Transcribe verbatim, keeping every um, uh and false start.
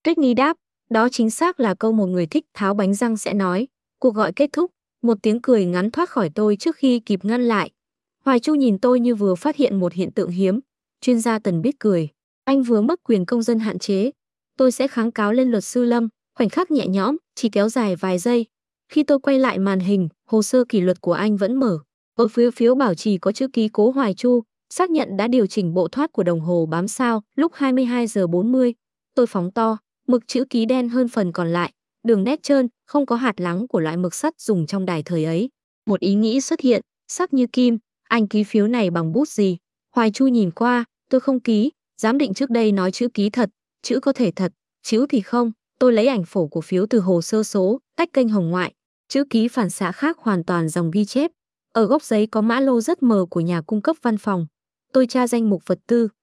Tuyết Nghi đáp, đó chính xác là câu một người thích tháo bánh răng sẽ nói. Cuộc gọi kết thúc, một tiếng cười ngắn thoát khỏi tôi trước khi kịp ngăn lại. Hoài Chu nhìn tôi như vừa phát hiện một hiện tượng hiếm. Chuyên gia Tần biết cười. Anh vừa mất quyền công dân hạn chế. Tôi sẽ kháng cáo lên luật sư Lâm. Khoảnh khắc nhẹ nhõm, chỉ kéo dài vài giây. Khi tôi quay lại màn hình, hồ sơ kỷ luật của anh vẫn mở. Ở phía phiếu bảo trì có chữ ký Cố Hoài Chu, xác nhận đã điều chỉnh bộ thoát của đồng hồ bám sao lúc hai mươi hai giờ bốn mươi. Tôi phóng to, mực chữ ký đen hơn phần còn lại, đường nét trơn, không có hạt lắng của loại mực sắt dùng trong đài thời ấy. Một ý nghĩ xuất hiện, sắc như kim, anh ký phiếu này bằng bút gì? Hoài Chu nhìn qua, tôi không ký, giám định trước đây nói chữ ký thật, chữ có thể thật, chữ thì không. Tôi lấy ảnh phổ của phiếu từ hồ sơ số, tách kênh hồng ngoại, chữ ký phản xạ khác hoàn toàn dòng ghi chép. Ở góc giấy có mã lô rất mờ của nhà cung cấp văn phòng. Tôi tra danh mục vật tư,